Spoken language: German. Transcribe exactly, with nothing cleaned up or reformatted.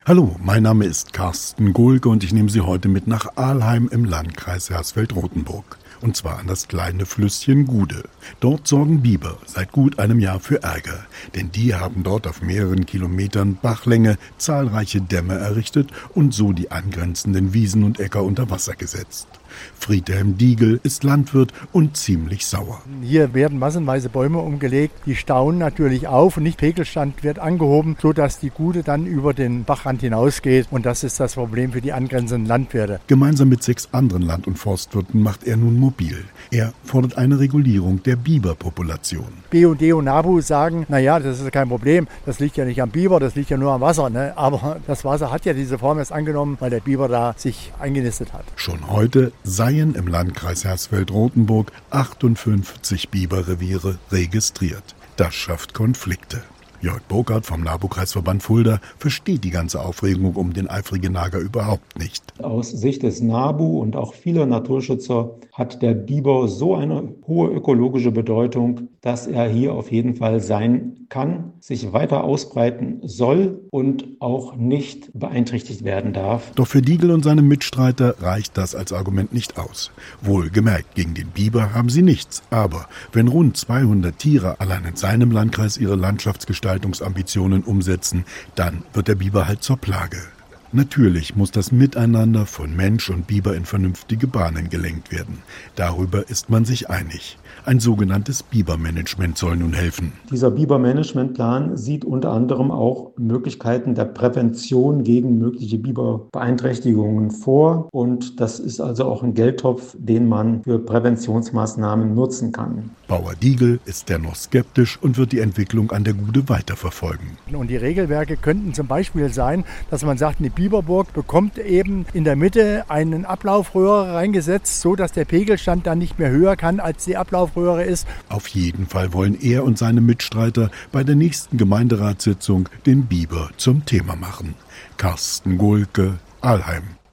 Hallo, mein Name ist Carsten Gohlke und ich nehme Sie heute mit nach Alheim im Landkreis Hersfeld-Rotenburg. Und zwar an das kleine Flüsschen Gude. Dort sorgen Biber seit gut einem Jahr für Ärger. Denn die haben dort auf mehreren Kilometern Bachlänge zahlreiche Dämme errichtet und so die angrenzenden Wiesen und Äcker unter Wasser gesetzt. Friedhelm Diegel ist Landwirt und ziemlich sauer. Hier werden massenweise Bäume umgelegt, die stauen natürlich auf und nicht Pegelstand wird angehoben, sodass die Gude dann über den Bachrand hinausgeht. Und das ist das Problem für die angrenzenden Landwirte. Gemeinsam mit sechs anderen Land- und Forstwirten macht er nun mobil. Er fordert eine Regulierung der Biberpopulation. B U D und NABU sagen, naja, das ist kein Problem, das liegt ja nicht am Biber, das liegt ja nur am Wasser. Ne? Aber das Wasser hat ja diese Form erst angenommen, weil der Biber da sich eingenistet hat. Schon heute seien im Landkreis Hersfeld-Rotenburg achtundfünfzig Biberreviere registriert. Das schafft Konflikte. Jörg Burkhardt vom NABU-Kreisverband Fulda versteht die ganze Aufregung um den eifrigen Nager überhaupt nicht. Aus Sicht des NABU und auch vieler Naturschützer hat der Biber so eine hohe ökologische Bedeutung, dass er hier auf jeden Fall sein kann, sich weiter ausbreiten soll und auch nicht beeinträchtigt werden darf. Doch für Diegel und seine Mitstreiter reicht das als Argument nicht aus. Wohlgemerkt, gegen den Biber haben sie nichts. Aber wenn rund zweihundert Tiere allein in seinem Landkreis ihre Landschaftsgestaltungsambitionen umsetzen, dann wird der Biber halt zur Plage. Natürlich muss das Miteinander von Mensch und Biber in vernünftige Bahnen gelenkt werden. Darüber ist man sich einig. Ein sogenanntes Bibermanagement soll nun helfen. Dieser Bibermanagementplan sieht unter anderem auch Möglichkeiten der Prävention gegen mögliche Biberbeeinträchtigungen vor. Und das ist also auch ein Geldtopf, den man für Präventionsmaßnahmen nutzen kann. Bauer Diegel ist dennoch skeptisch und wird die Entwicklung an der Gude weiterverfolgen. Und die Regelwerke könnten zum Beispiel sein, dass man sagt, eine Biberburg bekommt eben in der Mitte einen Ablaufröhre reingesetzt, so dass der Pegelstand dann nicht mehr höher kann, als die Ablaufröhre ist. Auf jeden Fall wollen er und seine Mitstreiter bei der nächsten Gemeinderatssitzung den Biber zum Thema machen. Carsten Gohlke, Alheim.